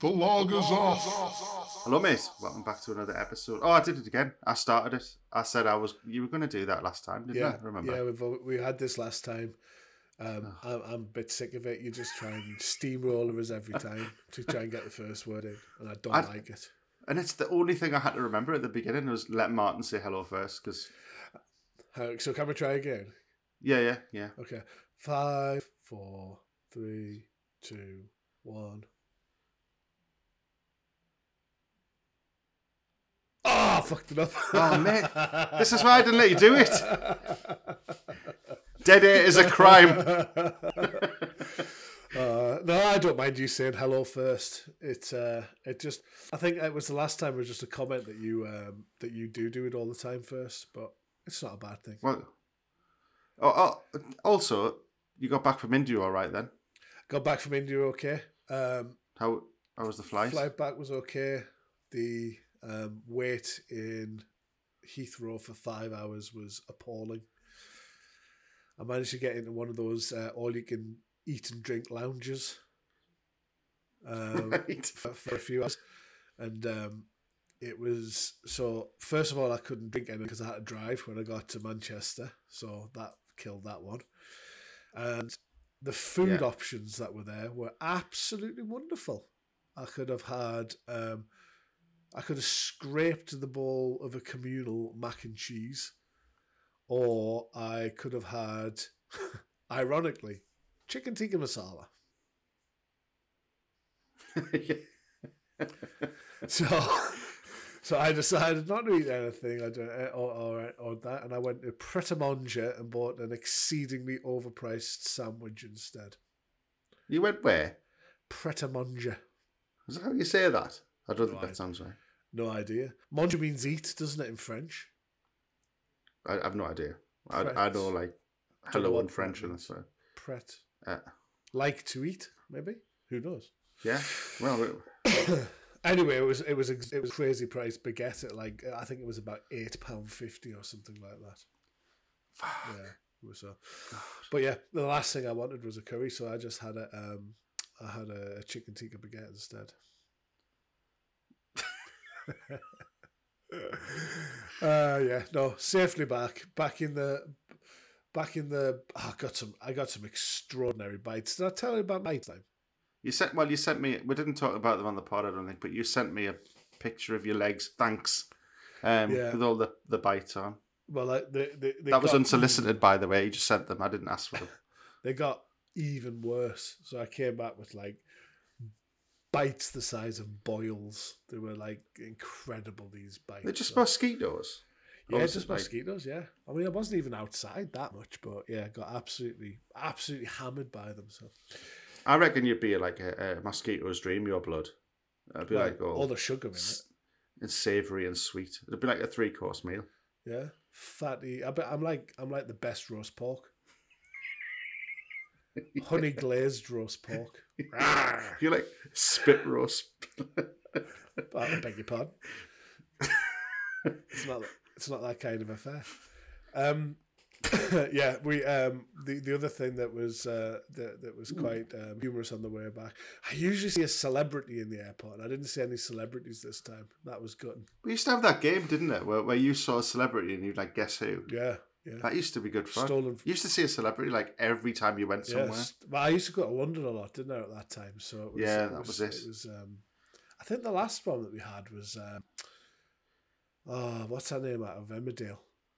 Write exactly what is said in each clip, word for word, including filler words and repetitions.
The log is off. Hello, mate. Welcome back to another episode. Oh, I did it again. I started it. I said I was. You were going to do that last time, didn't yeah, I? Remember? Yeah, we've we had this last time. Um, oh. I'm, I'm a bit sick of it. You just try and steamroller us every time to try and get the first word in, and I don't I, like it. And it's the only thing I had to remember at the beginning was let Martin say hello first, because. So can we try again? Yeah, yeah, yeah. Okay. Five, four, three, two, one. Oh, I fucked it up. Oh, mate. This is why I didn't let you do it. Dead air is a crime. uh, no, I don't mind you saying hello first. It, uh, it just, I think it was the last time it was just a comment that you um, that you do do it all the time first, but it's not a bad thing. Well, oh, oh, also, you got back from India all right then? Got back from India okay. Um, how, how was the flight? Flight back was okay. The... Um, wait in Heathrow for five hours was appalling. I managed to get into one of those uh, all-you-can-eat and drink lounges um, right. for, for a few hours. And um, it was... So, first of all, I couldn't drink any because I had to drive when I got to Manchester. So that killed that one. And the food yeah. options that were there were absolutely wonderful. I could have had... Um, I could have scraped the bowl of a communal mac and cheese, or I could have had, ironically, chicken tikka masala. so, so I decided not to eat anything I don't, or, or, or that, and I went to Pret a Manger and bought an exceedingly overpriced sandwich instead. You went where? Pret a Manger. Is that how you say that? I don't no, think that I, sounds right. No idea. Manger means eat, doesn't it, in French? I, I have no idea. I, I know, like, hello in French and so. Pret. Uh, like to eat, maybe? Who knows? Yeah. Well. It... anyway, it was it was it was crazy price baguette at like I think it was about eight pound fifty or something like that. yeah, it was so. But yeah, the last thing I wanted was a curry, so I just had a um I had a, a chicken tikka baguette instead. uh yeah no safely back back in the back in the oh, I got some I got some extraordinary bites. Did I tell you about my time? You sent well you sent me we didn't talk about them on the pod I don't think, but you sent me a picture of your legs, thanks, um yeah. with all the the bites on. Well uh, they, they, they that was unsolicited, by the way. You just sent them. I didn't ask for them. They got even worse, so I came back with like bites the size of boils. They were like incredible, these bites. They're just so. mosquitoes. Yeah, just like... mosquitoes, yeah. I mean, I wasn't even outside that much, but yeah, got absolutely, absolutely hammered by them. So, I reckon you'd be like a, a mosquito's dream, your blood. It'd be well, like all, all the sugar in it. It's savoury and sweet. It'd be like a three-course meal. Yeah, fatty. I bet I'm like I'm like the best roast pork. Honey glazed roast pork. You like spit roast. I beg your pardon. It's not. It's not that kind of affair. Um, yeah, we. Um, the the other thing that was uh, that that was quite um, humorous on the way back. I usually see a celebrity in the airport, and I didn't see any celebrities this time. That was good. We used to have that game, didn't it, where where you saw a celebrity and you'd like guess who. Yeah. Yeah. That used to be good fun. Stolen. You used to see a celebrity like every time you went somewhere. Yes. Well, I used to go to London a lot, didn't I, at that time? So it was, yeah, it that was, was it. It was. Um, I think the last one that we had was. Um, oh, what's her name out of Emmerdale?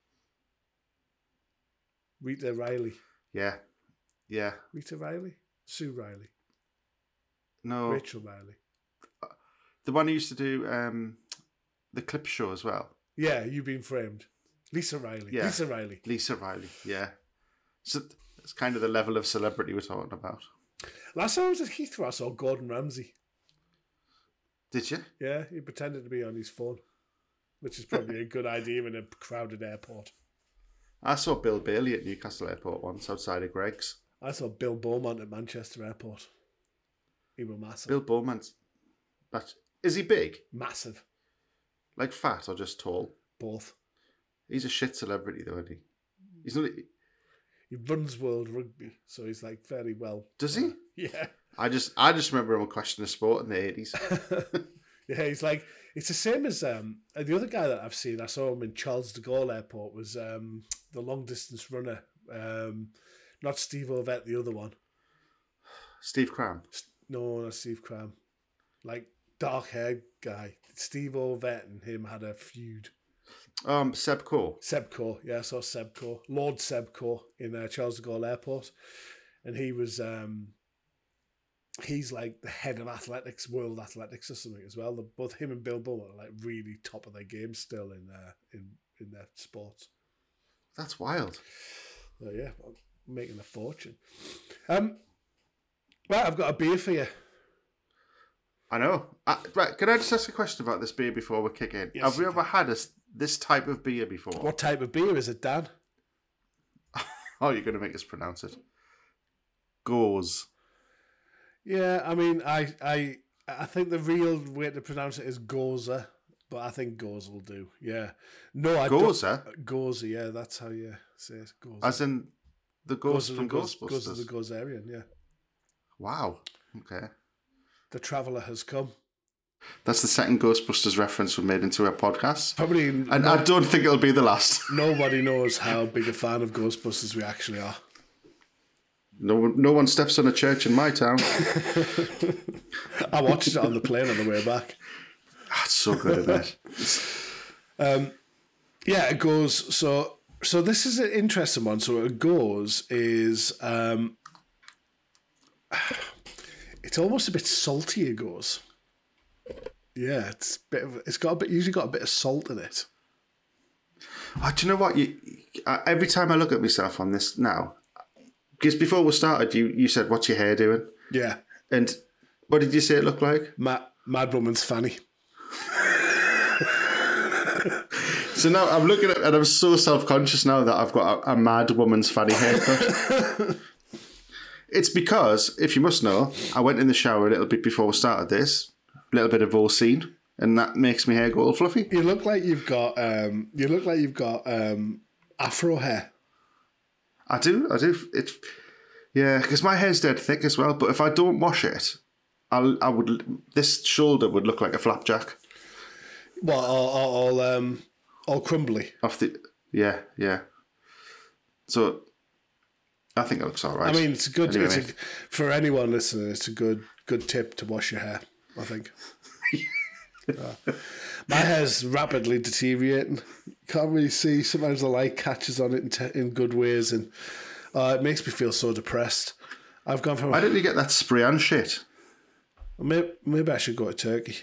Rita Riley. Yeah, yeah. Rita Riley, Sue Riley. No, Rachel Riley. The one who used to do um, the clip show as well. Yeah, You've Been Framed. Lisa Riley. Yeah. Lisa Riley. Lisa Riley, yeah. So it's kind of the level of celebrity we're talking about. Last time I was at Heathrow, I saw Gordon Ramsay. Did you? Yeah, he pretended to be on his phone, which is probably a good idea in a crowded airport. I saw Bill Bailey at Newcastle Airport once outside of Greg's. I saw Bill Beaumont at Manchester Airport. He was massive. Bill Beaumont. But is he big? Massive. Like fat or just tall? Both. He's a shit celebrity, though, isn't he? He's not. He runs World Rugby, so he's like very well. Does he? Uh, Yeah. I just I just remember him on Question of Sport in the eighties. Yeah, he's like, it's the same as um, the other guy that I've seen. I saw him in Charles de Gaulle Airport, was um, the long distance runner. Um, not Steve Ovett, the other one. Steve Cram. No, not Steve Cram. Like, dark haired guy. Steve Ovett and him had a feud. Um, Seb Coe. Seb Coe, yeah, I saw Seb Coe. Lord Seb Coe in uh, Charles de Gaulle Airport. And he was, um, he's like the head of athletics, world athletics or something as well. Both him and Bill Bowman are like really top of their game still in uh, in, in their sports. That's wild. So yeah, making a fortune. Um, right, I've got a beer for you. I know. Uh, right, can I just ask a question about this beer before we kick in? Yes, Have we you ever can. had a, this type of beer before? What type of beer is it, Dan? Oh, you're going to make us pronounce it. Goes. Yeah, I mean, I I I think the real way to pronounce it is Goza, but I think Goza will do. Yeah. No, I Goza? don't. Goza, yeah, that's how you say it. Goza. As in the ghost Goza from the Goz- Ghostbusters? Goza the Gozerian, yeah. Wow. Okay. The Traveller has come. That's the second Ghostbusters reference we made into our podcast. Probably. And no, I don't think it'll be the last. Nobody knows how big a fan of Ghostbusters we actually are. No one, no one steps on a church in my town. I watched it on the plane on the way back. That's so good, isn't it? Um, yeah, it goes. So, so this is an interesting one. So, it goes is um, it's almost a bit salty. It goes. Yeah, it's a bit of, it's got a bit. Usually got a bit of salt in it. Oh, do you know what? You, I, every time I look at myself on this now, because before we started, you, you said, "What's your hair doing?" Yeah. And what did you say it looked like? Mad, Mad Woman's Fanny. So now I'm looking at, and I'm so self-conscious now that I've got a, a Mad Woman's Fanny haircut. It's because, if you must know, I went in the shower a little bit before we started this, a little bit of Volcine, and that makes my hair go all fluffy. You look like you've got. Um, you look like you've got um, afro hair. I do, I do. It's yeah, because my hair's dead thick as well. But if I don't wash it, I I would this shoulder would look like a flapjack. Well, all, all, all um, all crumbly. Off the yeah, yeah. So I think it looks all right. I mean, it's a good. Anyway, it's a, for anyone listening, it's a good good tip to wash your hair, I think. uh, my hair's rapidly deteriorating. Can't really see. Sometimes the light catches on it in, te- in good ways, and uh, it makes me feel so depressed. I've gone from. Why didn't you get that spray on shit? Maybe, maybe I should go to Turkey.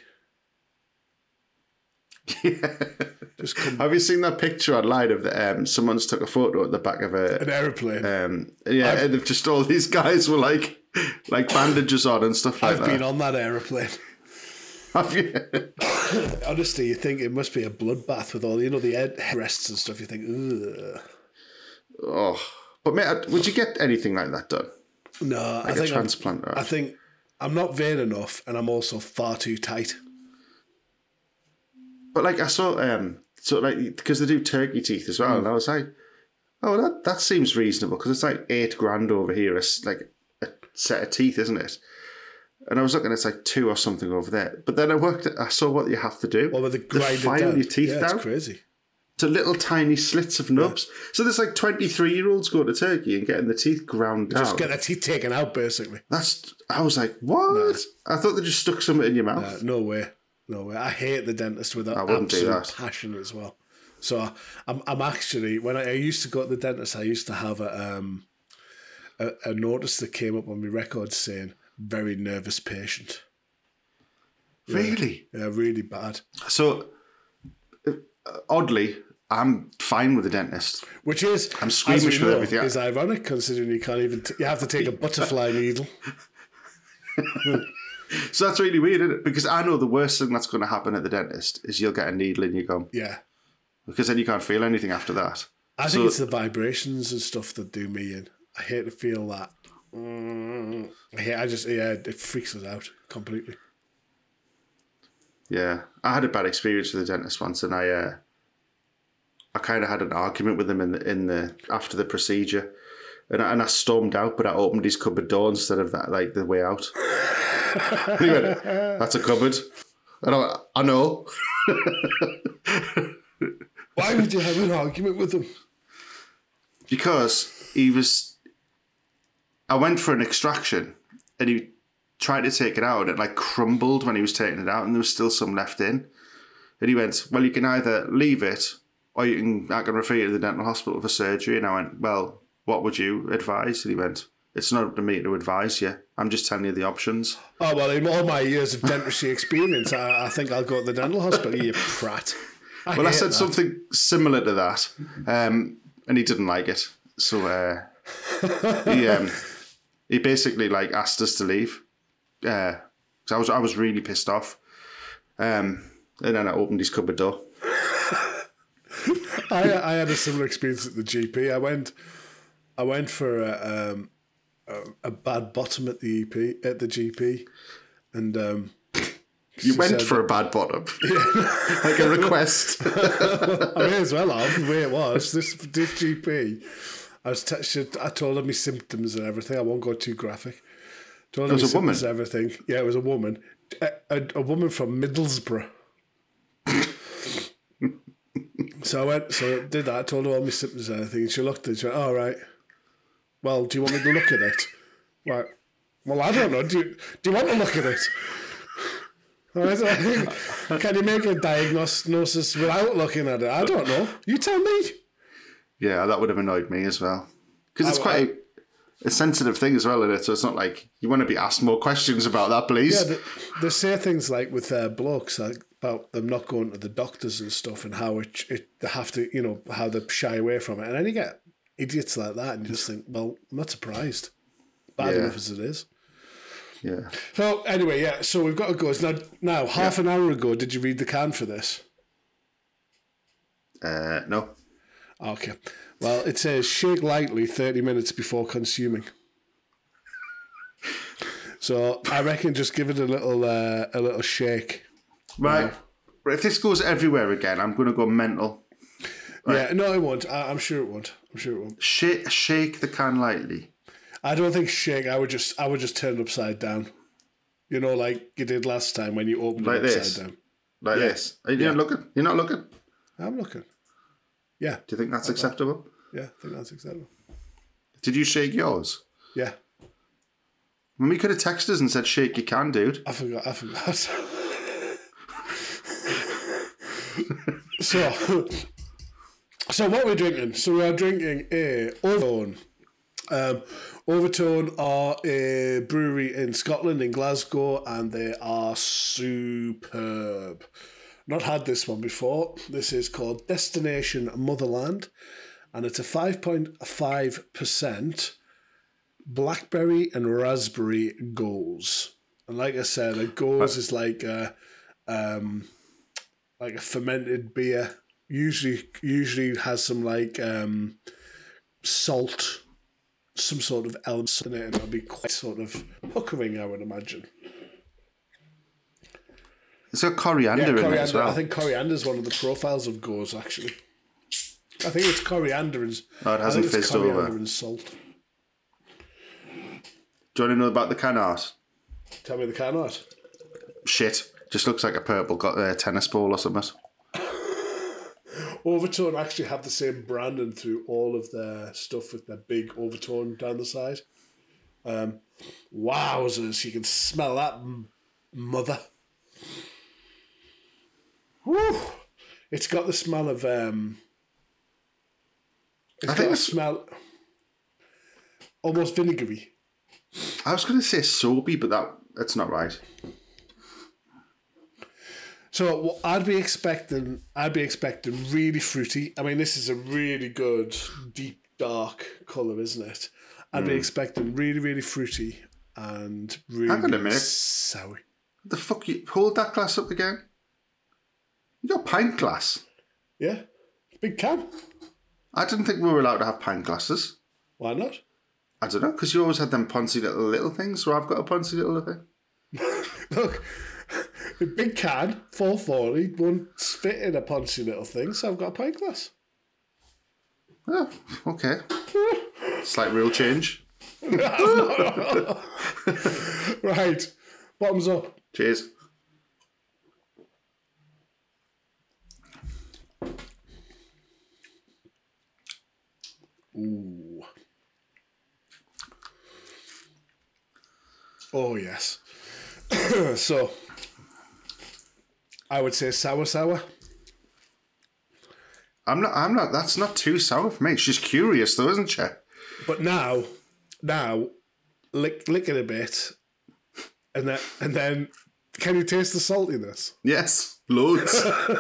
Yeah. Just come. Have you seen that picture online of the um, someone's took a photo at the back of a An aeroplane. Um, yeah, I've, and they've just all these guys were like like bandages on and stuff like I've that. been on that aeroplane. Have you? Honestly, you think it must be a bloodbath with all, you know, the headrests and stuff. You think, ugh. Oh, but mate, would you get anything like that done? No, Like I a think transplant, I'm, right? I think I'm not vain enough, and I'm also far too tight. But like I saw, um, so like because they do turkey teeth as well, mm. and I was like, oh, that that seems reasonable because it's like eight grand over here, it's like a set of teeth, isn't it? And I was looking, it's like two or something over there. But then I worked, I saw what you have to do. Well, with the they grinded file down. your teeth yeah, down it's crazy. to little tiny slits of nubs. Yeah. So there's like twenty-three year olds going to Turkey and getting the teeth ground down. Just get their teeth taken out, basically. That's. I was like, what? No. I thought they just stuck something in your mouth. No, no way, no way. I hate the dentist with an absolute passion as well. So I'm, I'm actually when I, I used to go to the dentist, I used to have a um, a, a notice that came up on my record saying "very nervous patient." Yeah. Really? Yeah, really bad. So, uh, oddly, I'm fine with the dentist. Which is, I'm squeamish with know, everything. Is ironic considering you can't even. T- you have to take a butterfly needle. So that's really weird, isn't it? Because I know the worst thing that's going to happen at the dentist is you'll get a needle in your gum. Yeah. Because then you can't feel anything after that. I so, think it's the vibrations and stuff that do me in. I hate to feel that. Mm, I hate. I just yeah, it freaks us out completely. Yeah, I had a bad experience with the dentist once, and I, uh, I kind of had an argument with him in the in the after the procedure, And I, and I stormed out, but I opened his cupboard door instead of that, like the way out. And he went, "That's a cupboard." And I went, "I know." Why would you have an argument with him? Because he was... I went for an extraction, and he tried to take it out, and it like crumbled when he was taking it out, and there was still some left in. And he went, "Well, you can either leave it, or you can, I can refer you to the dental hospital for surgery." And I went, "Well, what would you advise?" And he went, "It's not up to me to advise you. I'm just telling you the options." Oh, well, in all my years of dentistry experience, I, I think I'll go to the dental hospital, you prat. I well, I said that. something similar to that, um, and he didn't like it. So uh, he um, he basically like asked us to leave. Uh, so I was I was really pissed off. Um, and then I opened his cupboard door. I I had a similar experience at the G P. I went I went for a, um, a, a bad bottom at the E P at the G P, and um, you went for a bad bottom, yeah. Like a request. I may as well have the way it was. This this G P, I was t- I told him my symptoms and everything. I won't go too graphic. Told him it was a woman. And everything. Yeah, it was a woman. A, a, a woman from Middlesbrough. So I went, so I did that. I told her all my symptoms and everything. And she looked at it. She went, "All right. Well, do you want me to look at it?" Like, well, I don't know. Do you, do you want to look at it? I said, "Can you make a diagnosis without looking at it?" I don't know. You tell me. Yeah, that would have annoyed me as well. Because it's I, quite I, a, a sensitive thing as well, isn't it? So it's not like you want to be asked more questions about that, please. Yeah, they, they say things like with uh, blokes, like about them not going to the doctors and stuff, and how it, it they have to, you know, how they shy away from it. And then you get idiots like that, and you just think, well, I'm not surprised. Bad Yeah. enough as it is. Yeah. So anyway, yeah. So we've got to go. Now, now half Yeah. an hour ago, did you read the can for this? Uh, no. Okay. Well, it says shake lightly thirty minutes before consuming. So I reckon just give it a little uh, a little shake. Right. Right. If this goes everywhere again, I'm going to go mental. Right. Yeah, no, it won't. I, I'm sure it won't. I'm sure it won't. Shake, shake the can lightly. I don't think shake. I would just I would just turn it upside down. You know, like you did last time when you opened Like it upside this? down. Like Yeah. this. Are you Yeah. not looking? You're not looking? Do I'm looking. Yeah, you think that's acceptable? yeah, I think that's acceptable. Did you shake yours? Yeah, When we could have texted us and said, "Shake your can, dude." I forgot. I forgot. so, so what we're drinking? So we are drinking a Overtone. Um, Overtone are a brewery in Scotland, in Glasgow, and they are superb. Not had this one before. This is called Destination Motherland, and it's a five point five percent blackberry and raspberry goes. And like I said, a goes is like a, um, like a fermented beer. Usually, usually has some like um, salt, some sort of elements in it, and it'll be quite sort of puckering, I would imagine. It's got coriander, Yeah, in coriander. it as well. I think coriander is one of the profiles of goes, actually. I think it's coriander and Oh, it hasn't I think it's fizzed over. coriander and salt. Do you want to know about the can art? Tell me the can art. Shit. Just looks like a purple got a tennis ball or something. Overtone actually have the same branding through all of their stuff with their big Overtone down the side. Um, wowzers, you can smell that m- mother. Woo! It's got the smell of... Um, it's I got think a it's- smell... Almost vinegary. I was going to say soapy, but that that's not right. So what I'd be expecting, I'd be expecting really fruity. I mean, this is a really good, deep, dark colour, isn't it? I'd be expecting really, really fruity and really Hang on a minute. sour. The fuck you hold that glass up again? You got a pint glass. Yeah, big can. I didn't think we were allowed to have pint glasses. Why not? I don't know, because you always had them poncy little little things, so I've got a poncy little thing. Look, a big can, four forty, won't fit in a poncy little thing, so I've got a pint glass. Oh, okay. Slight real change. Right. Bottoms up. Cheers. Ooh. Oh, yes. So, I would say sour sour. I'm not, I'm not, that's not too sour for me. She's curious though, isn't she? But now, now, lick, lick it a bit, and then, and then, can you taste the saltiness? Yes, loads.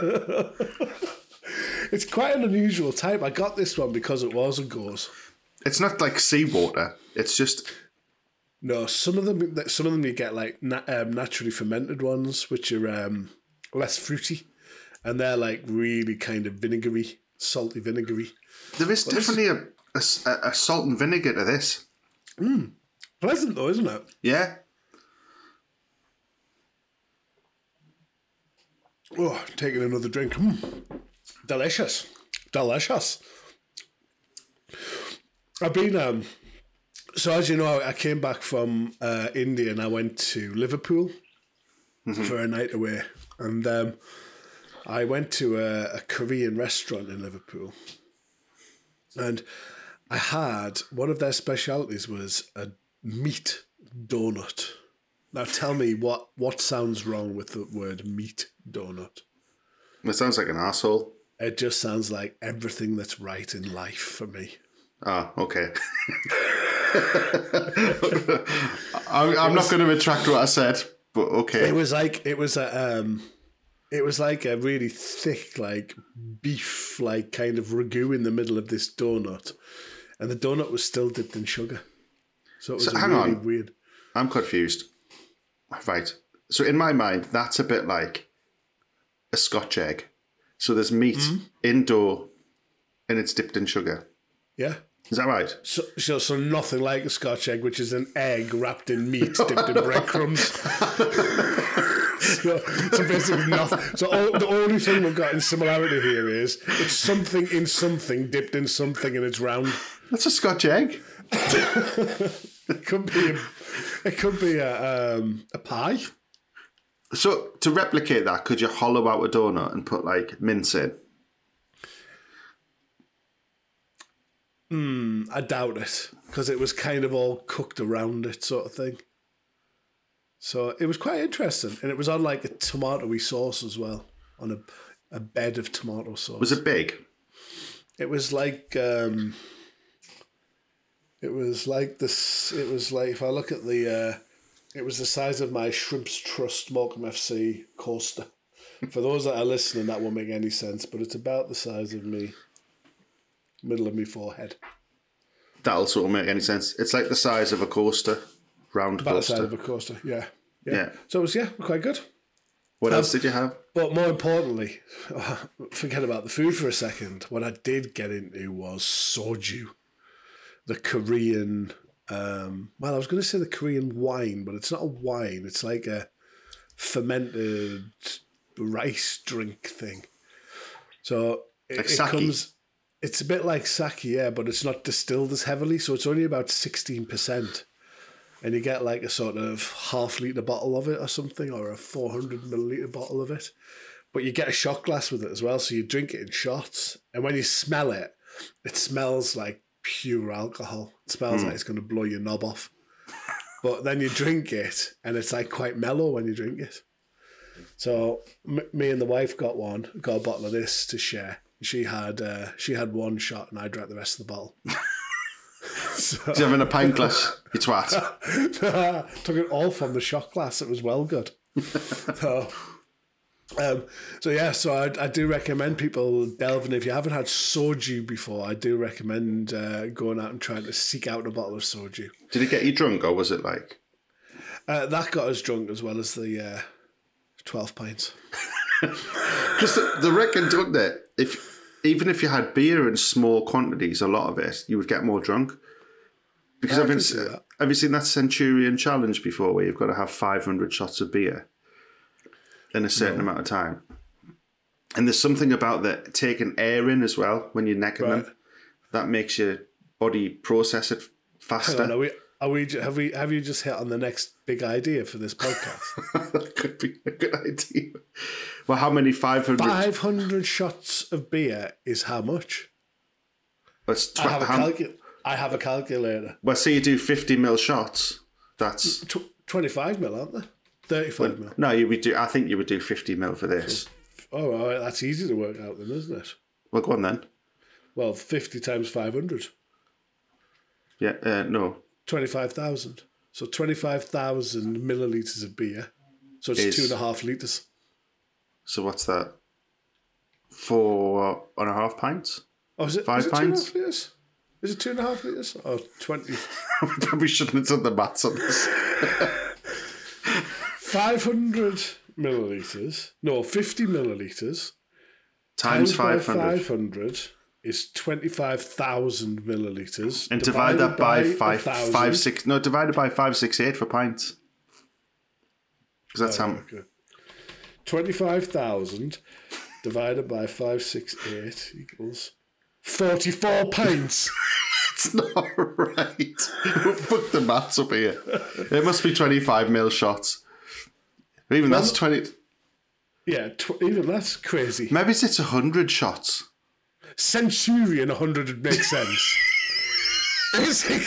It's quite an unusual type. I got this one because it was a gauze. It's not like seawater. It's just... No, some of them, some of them you get like na- um, naturally fermented ones, which are um, less fruity, and they're like really kind of vinegary, salty vinegary. There is Well, this definitely a, a, a salt and vinegar to this. Pleasant though, isn't it? Yeah. Oh, taking another drink. Mm. Delicious. Delicious. I've been, um, so as you know, I came back from uh, India and I went to Liverpool mm-hmm. for a night away. And um, I went to a, a Korean restaurant in Liverpool. And I had, one of their specialities was a meat donut. Now tell me what, what sounds wrong with the word meat donut? It sounds like an arsehole. It just sounds like everything that's right in life for me. Ah, okay. I'm, I'm not going to retract what I said, but okay. It was like it was a um, it was like a really thick, like beef, like kind of ragu in the middle of this donut, and the donut was still dipped in sugar. So it was So a hang really on. weird. I'm confused. Right. So in my mind, that's a bit like a Scotch egg. So there's meat Mm-hmm. in dough and it's dipped in sugar. Yeah. Is that right? So, so, so nothing like a Scotch egg, which is an egg wrapped in meat dipped in breadcrumbs. so, so basically nothing. So all, the only thing we've got in similarity here is it's something in something dipped in something and it's round. That's a Scotch egg. It could be a, it could be a, um, a pie. So to replicate that, could you hollow out a donut and put like mince in? Mm, I doubt it because it was kind of all cooked around it, sort of thing. So it was quite interesting, and it was on like a tomatoey sauce as well, on a a bed of tomato sauce. Was it big? It was like um, it was like this. It was like if I look at the, uh, it was the size of my Shrimps Trust Morecambe F C coaster. For those that are listening, that won't make any sense, but it's about the size of me. Middle of my forehead. That also won't make any sense. It's like the size of a coaster, round About coaster. the size of a coaster, yeah. Yeah. Yeah. So it was, yeah, quite good. What Um, else did you have? But more importantly, forget about the food for a second. What I did get into was soju, the Korean, um, well, I was going to say the Korean wine, but it's not a wine. It's like a fermented rice drink thing. So it, Like it sake? comes... It's a bit like sake, yeah, but it's not distilled as heavily, so it's only about sixteen percent. And you get like a sort of half litre bottle of it or something, or a four hundred millilitre bottle of it. But you get a shot glass with it as well, so you drink it in shots. And when you smell it, it smells like pure alcohol. It smells mm. like it's going to blow your knob off. But then you drink it, and it's like quite mellow when you drink it. So m- me and the wife got one, got a bottle of this to share. She had uh, she had one shot and I drank the rest of the bottle. So, Did you have in a pint glass? You twat. Took it all from the shot glass. It was well good. so, um, so yeah, so I, I do recommend people delving. If you haven't had soju before, I do recommend uh, going out and trying to seek out a bottle of soju. Did it get you drunk or was it like? Uh, that got us drunk as well as the uh, twelve pints. Because the, the reckon, don't they? If even if you had beer in small quantities, a lot of it, you would get more drunk. Because I I've been, can see that. have you seen that Centurion challenge before, where you've got to have five hundred shots of beer in a certain No. amount of time? And there's something about the taking air in as well when you're necking Right. them. that makes your body process it Hang faster. on, are we, are we, ju- have we, have you just hit on the next big idea for this podcast? That could be a good idea. Well, how many five hundred? five hundred shots of beer is how much? That's tw- I have a, how- calcu- I have a calculator. well, say you do fifty mil shots. That's Tw- twenty-five mil, aren't they? thirty-five mil. no. You would do. I think you would do fifty mil for this. Oh, all right, that's easy to work out then, isn't it? Well, go on then. Well, fifty times five hundred. Yeah. Uh, no. twenty-five thousand. So twenty-five thousand millilitres of beer. So it's Is- two and a half litres. So what's that? Four and a half pints. Oh, is it, Five is it two and a pints? half litres? Is it two and a half litres? Oh, twenty. We probably shouldn't have done the maths on this. five hundred millilitres. No, fifty millilitres. Times by five hundred. five hundred is twenty-five thousand millilitres. And divide that by a five, thousand. five, six. No, divided by five, six, eight for pints. Because that's Oh, how. okay. twenty-five thousand divided by five six eight equals forty-four pints. It's not right. Fuck the maths up here. It must be twenty-five mil shots. Even that's twenty. Yeah, tw- even that's crazy. Maybe it's one hundred shots. Centurion one hundred would make sense. Is it?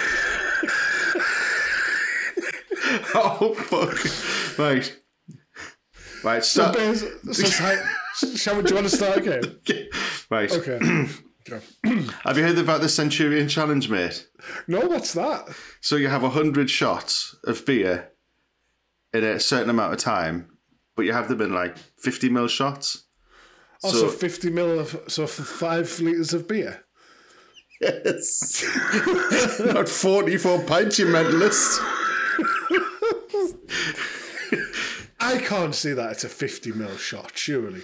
Oh, fuck. Right. Right, So, stop. bas- so how- shall we, do you want to start again? Right. Okay. Go. Have you heard about the Centurion Challenge, mate? No, what's that? So you have one hundred shots of beer in a certain amount of time, but you have them in like fifty mil shots. Oh, so, fifty mil of, so for five litres of beer? Yes. Not forty-four pints, you mentalist. I can't see that it's a fifty mil shot, surely.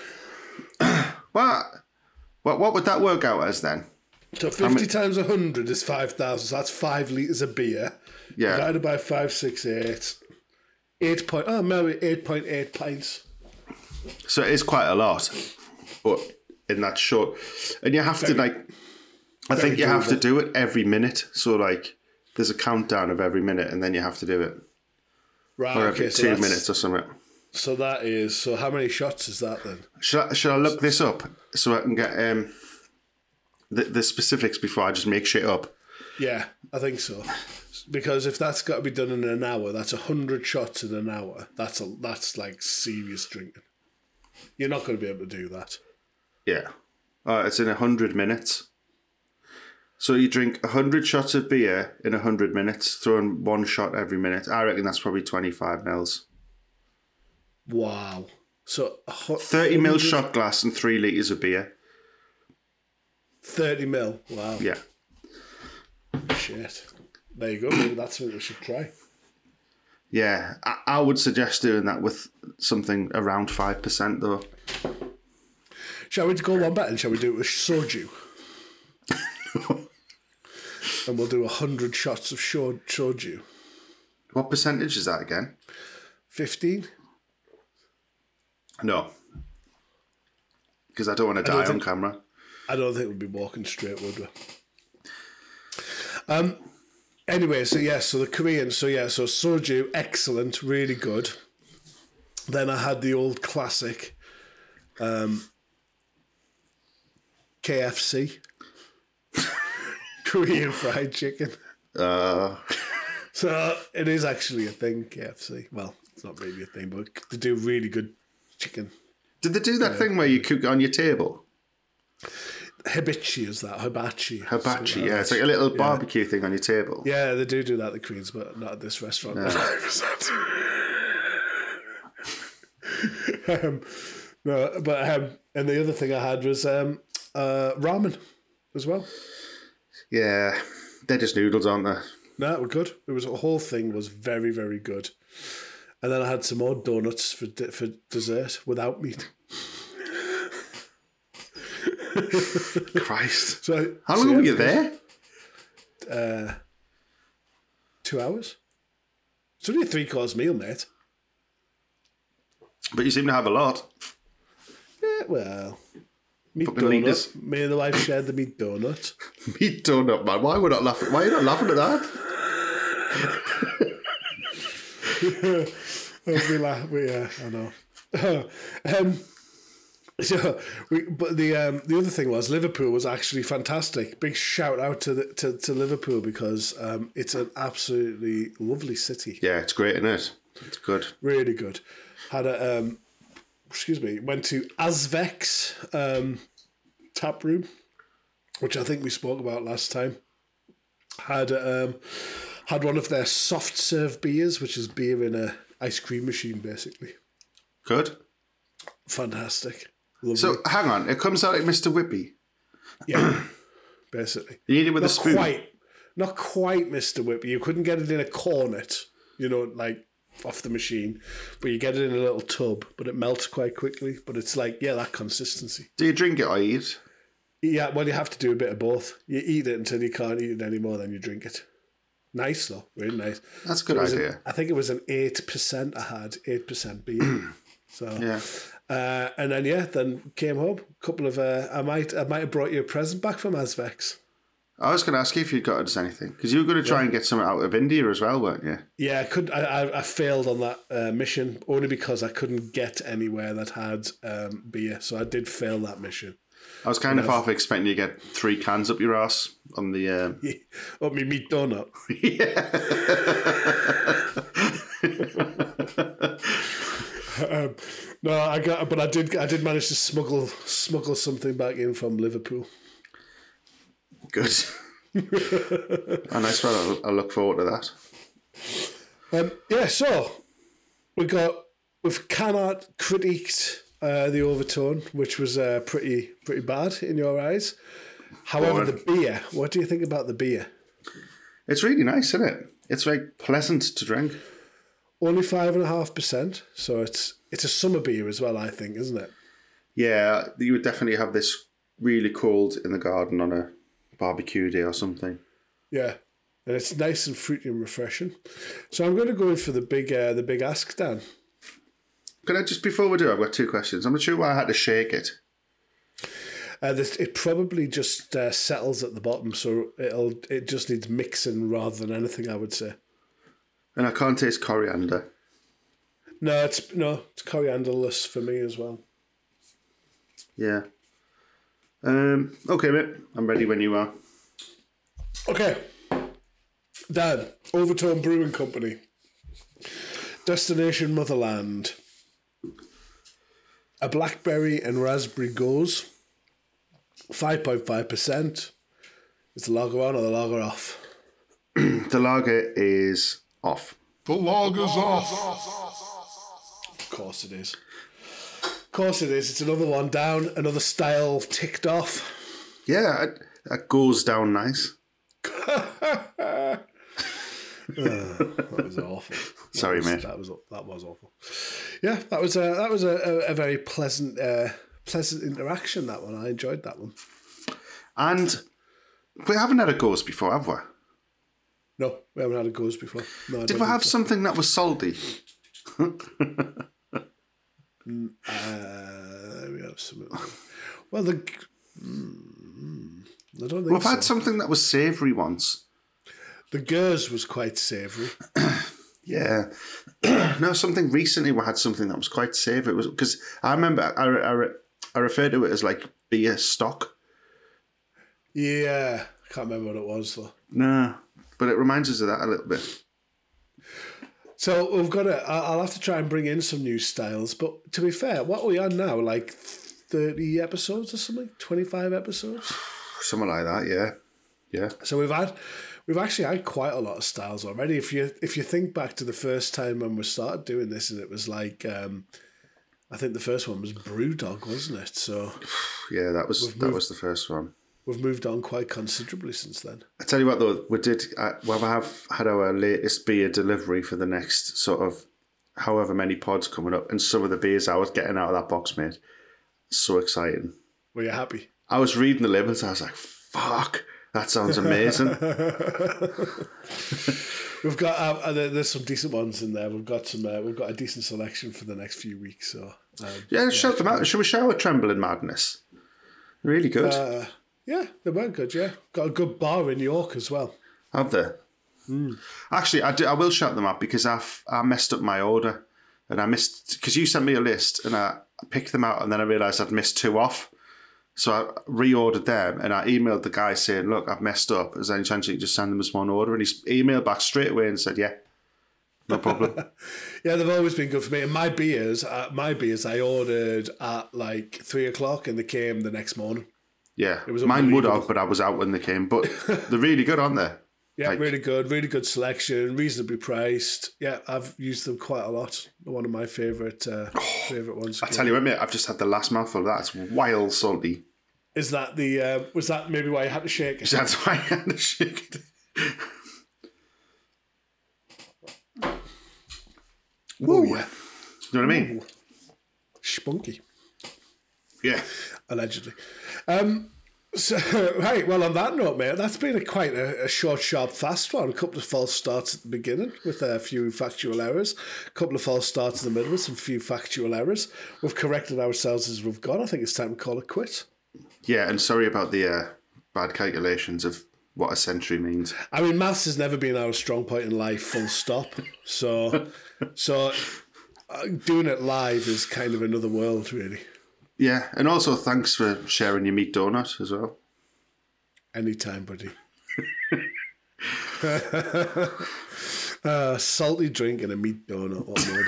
What? What, what would that work out as then? So fifty times one hundred is five thousand, so that's five litres of beer. Yeah. Divided by five six eight. eight point, oh, maybe eight point eight pints. So it is quite a lot, but in that short, and you have to like, I think you have to doable. do it every minute. So like, there's a countdown of every minute, and then you have to do it, Right, or okay, every so two that's- minutes or something. So that is, so how many shots is that then? Should I, should I look this up so I can get um the the specifics before I just make shit up? Yeah, I think so. Because if that's got to be done in an hour, that's one hundred shots in an hour. That's a that's like serious drinking. You're not going to be able to do that. Yeah. Uh, it's in one hundred minutes. So you drink one hundred shots of beer in one hundred minutes, throwing one shot every minute. I reckon that's probably twenty-five mils. Wow. So a hu- thirty mil one hundred shot glass and three litres of beer. thirty mil. Wow. Yeah. Shit. There you go. Maybe that's what we should try. Yeah. I, I would suggest doing that with something around five percent though. Shall we go one better? And shall we do it with soju? And we'll do one hundred shots of sho- soju. What percentage is that again? fifteen? No. Because I don't want to don't die on think- camera. I don't think we'd be walking straight, would we? Um. Anyway, so yeah, so the Korean, so yeah, so soju, excellent, really good. Then I had the old classic, um, K F C, Korean fried chicken. Uh, So it is actually a thing, K F C. Well, it's not really a thing, but they do really good chicken. did they do that thing where you cook it on your table? Hibachi is that? Hibachi. Hibachi, Something yeah. like It's that. like a little Yeah. barbecue thing on your table. Yeah, they do do that at the Queen's, but not at this restaurant. um, no, but um, and the other thing I had was um, uh, ramen as well. Yeah. They're just noodles, aren't they? No, it was good. It was the whole thing was very very good. And then I had some more donuts for di- for dessert without meat. Christ. So How so long yeah, were you there? Uh, two hours. It's only a three course meal, mate. But you seem to have a lot. Yeah, well, Meat Fucking donut. leaders. Me and the wife shared the meat donut. Meat donut, man. Why are we not laughing? Why are you not laughing at that? we laugh. We, yeah, I know. um, so, we, but the um, the other thing was Liverpool was actually fantastic. Big shout out to the, to, to Liverpool because um, it's an absolutely lovely city. Yeah, it's great, isn't it? It's good. Really good. Had a um, excuse me. Went to Azvek's um, tap room, which I think we spoke about last time. Had um, had one of their soft serve beers, which is beer in a ice cream machine, basically. Good. Fantastic. Lovely. So, hang on. It comes out like Mister Whippy. Yeah, basically. You eat it with not a spoon. Quite, not quite Mister Whippy. You couldn't get it in a cornet, you know, like off the machine. But you get it in a little tub, but it melts quite quickly. But it's like, yeah, that consistency. Do you drink it or eat? Yeah, well, you have to do a bit of both. You eat it until you can't eat it anymore, then you drink it. Nice, though. Really nice. That's a good idea. An, I think it was an eight percent I had, eight percent beer. So yeah. Uh, and then yeah, then came home. A couple of uh, I might I might have brought you a present back from Azvek's. I was going to ask you if you'd got us anything because you were going to try yeah. and get something out of India as well, weren't you? Yeah, I could. I I, I failed on that uh, mission only because I couldn't get anywhere that had um, beer, so I did fail that mission. I was kind but of half expecting you to get three cans up your ass on the um... yeah, up me meat donut. yeah. um, no, I got, but I did. I did manage to smuggle smuggle something back in from Liverpool. Good. A nice one. I'll, I'll look forward to that. Um, yeah. So we got we've cannot critiqued uh, the Overtone, which was uh, pretty pretty bad in your eyes. However, Boring. the beer. What do you think about the beer? It's really nice, isn't it? It's very pleasant to drink. Only five and a half percent, so it's it's a summer beer as well, I think, isn't it? Yeah, you would definitely have this really cold in the garden on a barbecue day or something. Yeah, and it's nice and fruity and refreshing. So I'm going to go in for the big uh, the big ask, Dan. Can I just before we do, I've got two questions. I'm not sure why I had to shake it. Uh, this, it probably just uh, settles at the bottom, so it'll it just needs mixing rather than anything, I would say. And I can't taste coriander. No, it's no, it's corianderless for me as well. Yeah. Um. Okay, mate. I'm ready when you are. Okay. Dan, Overtone Brewing Company. Destination Motherland. A blackberry and raspberry goes. five point five percent. Is the lager on or the lager off? The lager is off. The lager's off. Of course it is. Of course it is. It's another one down. Another style ticked off. Yeah, that goes down nice. Oh, that was awful. That Sorry, was, mate. That was that was awful. Yeah, that was a that was a, a, a very pleasant uh, pleasant interaction. That one, I enjoyed that one. And we haven't had a ghost before, have we? No, we haven't had a ghost before. No, I Did don't we have think so. something that was salty? Mm, uh, we have some. Well, the mm, I don't think We've so. had something that was savoury once. The Gers was quite savoury. Yeah. No, something recently we had something that was quite savoury. It was because I remember I, I, I referred to it as like beer stock. Yeah, I can't remember what it was though. No, but it reminds us of that a little bit. So we've got to. I'll have to try and bring in some new styles. But to be fair, what are we on now? Like thirty episodes or something? Twenty-five episodes? Something like that. Yeah, yeah. So we've had, we've actually had quite a lot of styles already. If you if you think back to the first time when we started doing this, and it was like, um, I think the first one was Brewdog, wasn't it? So yeah, that was moved, that was the first one. We've moved on quite considerably since then. I tell you what, though, we did. Uh, well, we have had our latest beer delivery for the next sort of however many pods coming up, and some of the beers I was getting out of that box, mate, so exciting. Were you happy? I was reading the labels. I was like, "Fuck, that sounds amazing." We've got uh, there's some decent ones in there. We've got some. Uh, we've got a decent selection for the next few weeks. So um, yeah, yeah, shout them out. Should we shout out Trembling Madness? Really good. Uh, yeah, they were good, yeah. Got a good bar in York as well. Have they? Mm. Actually, I, do, I will shout them out because I've, I messed up my order. And I missed, because you sent me a list and I picked them out and then I realised I'd missed two off. So I reordered them and I emailed the guy saying, look, I've messed up. Is there any chance you can just send them as one order? And he emailed back straight away and said, yeah, no problem. Yeah, they've always been good for me. And my beers, uh, my beers I ordered at like three o'clock and they came the next morning. Yeah, it was mine would have, but I was out when they came. But they're really good, aren't they? Yeah, like, really good, really good selection, reasonably priced. Yeah, I've used them quite a lot. One of my favourite uh, favourite ones. I tell you what, mate, I've just had the last mouthful of that. It's wild salty. Is that the? Uh, was that maybe why you had to shake it? That's why I had to shake it. Woo! You know what I mean? Ooh. Spunky. Yeah. Allegedly. Um. So, right, well, on that note, mate, that's been a quite a, a short, sharp, fast one. A couple of false starts at the beginning with a few factual errors. A couple of false starts in the middle with some few factual errors. We've corrected ourselves as we've gone. I think it's time to call it quits. Yeah, and sorry about the uh, bad calculations of what a century means. I mean, maths has never been our strong point in life, full stop. So, so uh, doing it live is kind of another world, really. Yeah, and also thanks for sharing your meat donut as well. Anytime, buddy. uh, salty drink and a meat donut. What more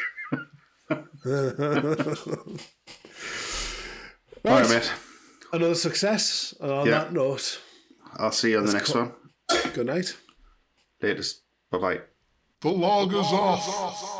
do you want? Right. All right, mate. Another success. And on Yeah. that note, I'll see you on the next co- one. good night. Latest. Bye-bye. The log is off.